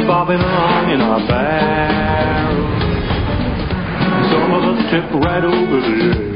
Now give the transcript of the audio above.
bobbing along in our barrel. Some of us tip right over the edge.